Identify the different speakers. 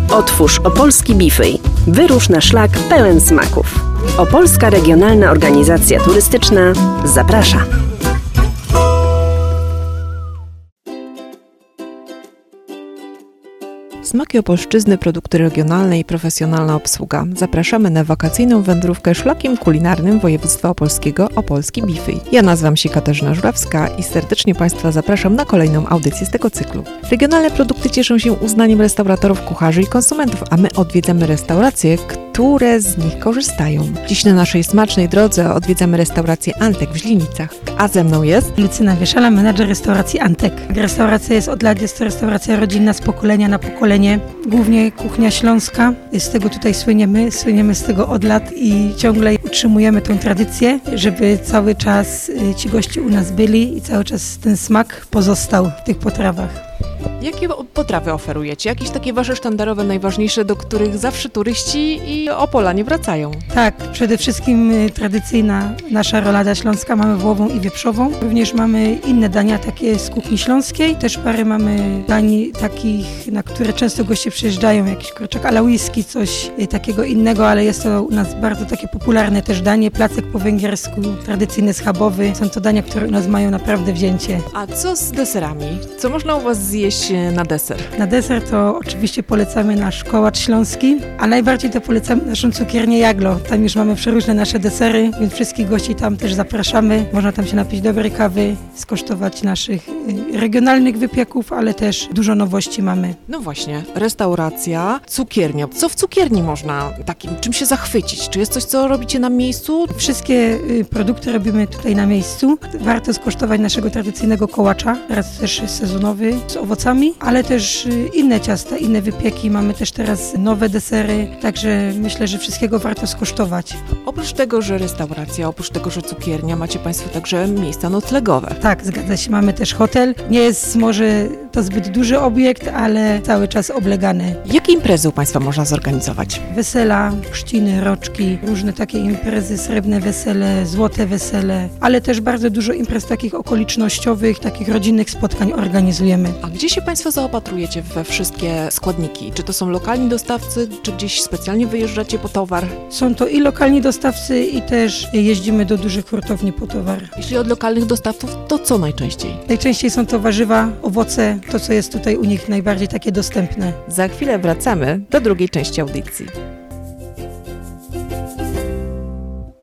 Speaker 1: Otwórz opolski Bifej. Wyrusz na szlak pełen smaków. Opolska Regionalna Organizacja Turystyczna zaprasza.
Speaker 2: Smaki opolszczyzny, produkty regionalne i profesjonalna obsługa. Zapraszamy na wakacyjną wędrówkę szlakiem kulinarnym województwa opolskiego Opolski Bifej. Ja nazywam się Katarzyna Żurawska i serdecznie Państwa zapraszam na kolejną audycję z tego cyklu. Regionalne produkty cieszą się uznaniem restauratorów, kucharzy i konsumentów, a my odwiedzamy restauracje, które z nich korzystają. Dziś na naszej smacznej drodze odwiedzamy restaurację Antek w Źlinicach. A ze mną jest
Speaker 3: Lucyna Wieszala, menadżer restauracji Antek. Restauracja jest od lat, jest to restauracja rodzinna z pokolenia na pokolenie. Głównie kuchnia śląska, z tego tutaj słyniemy z tego od lat i ciągle utrzymujemy tę tradycję, żeby cały czas ci goście u nas byli i cały czas ten smak pozostał w tych potrawach.
Speaker 2: Jakie potrawy oferujecie? Jakieś takie wasze sztandarowe, najważniejsze, do których zawsze turyści i Opolanie wracają?
Speaker 3: Tak, przede wszystkim tradycyjna nasza rolada śląska, mamy wołową i wieprzową. Również mamy inne dania takie z kuchni śląskiej. Też parę mamy dań takich, na które często goście przyjeżdżają, jakiś kurczak a la whisky, coś takiego innego, ale jest to u nas bardzo takie popularne też danie. Placek po węgiersku, tradycyjny schabowy. Są to dania, które u nas mają naprawdę wzięcie.
Speaker 2: A co z deserami? Co można u was zjeść na deser?
Speaker 3: Na deser to oczywiście polecamy nasz kołacz śląski, a najbardziej to polecamy naszą cukiernię Jaglo. Tam już mamy przeróżne nasze desery, więc wszystkich gości tam też zapraszamy. Można tam się napić dobrej kawy, skosztować naszych regionalnych wypieków, ale też dużo nowości mamy.
Speaker 2: No właśnie, restauracja, cukiernia. Co w cukierni można takim, czym się zachwycić? Czy jest coś, co robicie na miejscu?
Speaker 3: Wszystkie produkty robimy tutaj na miejscu. Warto skosztować naszego tradycyjnego kołacza, teraz też sezonowy, z owocami, ale też inne ciasta, inne wypieki. Mamy też teraz nowe desery, także myślę, że wszystkiego warto skosztować.
Speaker 2: Oprócz tego, że restauracja, oprócz tego, że cukiernia, macie Państwo także miejsca noclegowe.
Speaker 3: Tak, zgadza się. Mamy też hotel. Nie jest może to zbyt duży obiekt, ale cały czas oblegany.
Speaker 2: Jakie imprezy u Państwa można zorganizować?
Speaker 3: Wesela, chrzciny, roczki, różne takie imprezy, srebrne wesele, złote wesele, ale też bardzo dużo imprez takich okolicznościowych, takich rodzinnych spotkań organizujemy.
Speaker 2: A gdzie się Państwo zaopatrujecie we wszystkie składniki? Czy to są lokalni dostawcy, czy gdzieś specjalnie wyjeżdżacie po towar?
Speaker 3: Są to i lokalni dostawcy, i też jeździmy do dużych hurtowni po towar.
Speaker 2: Jeśli od lokalnych dostawców, to co najczęściej?
Speaker 3: Najczęściej są to warzywa, owoce, to co jest tutaj u nich najbardziej takie dostępne.
Speaker 2: Za chwilę wracamy do drugiej części audycji.